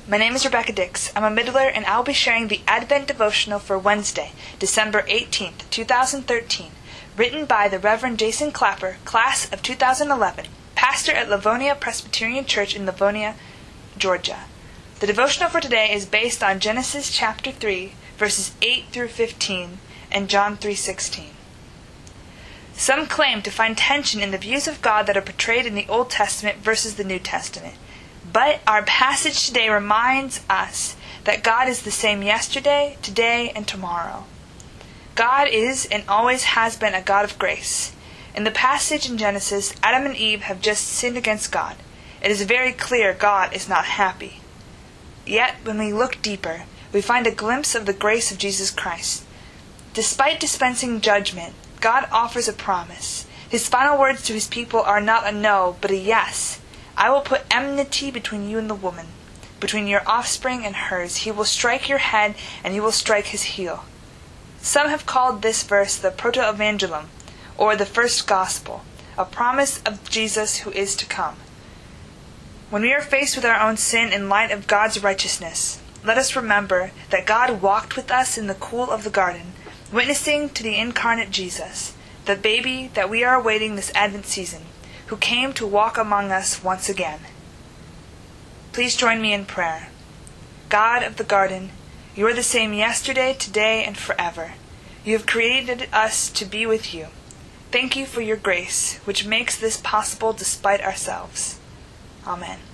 My name is Rebecca Dix. I'm a middler, and I'll be sharing the Advent devotional for Wednesday, December 18th, 2013, written by the Reverend Jason Clapper, class of 2011, pastor at Livonia Presbyterian Church in Livonia, Georgia. The devotional for today is based on Genesis chapter 3, verses 8 through 15, and John 3:16. Some claim to find tension in the views of God that are portrayed in the Old Testament versus the New Testament. But our passage today reminds us that God is the same yesterday, today, and tomorrow. God is and always has been a God of grace. In the passage in Genesis, Adam and Eve have just sinned against God. It is very clear God is not happy. Yet, when we look deeper, we find a glimpse of the grace of Jesus Christ. Despite dispensing judgment, God offers a promise. His final words to his people are not a no, but a yes. I will put enmity between you and the woman, between your offspring and hers. He will strike your head, and you will strike his heel. Some have called this verse the Proto-Evangelium, or the first gospel, a promise of Jesus who is to come. When we are faced with our own sin in light of God's righteousness, let us remember that God walked with us in the cool of the garden, witnessing to the incarnate Jesus, the baby that we are awaiting this Advent season, who came to walk among us once again. Please join me in prayer. God of the garden, you are the same yesterday, today, and forever. You have created us to be with you. Thank you for your grace, which makes this possible despite ourselves. Amen.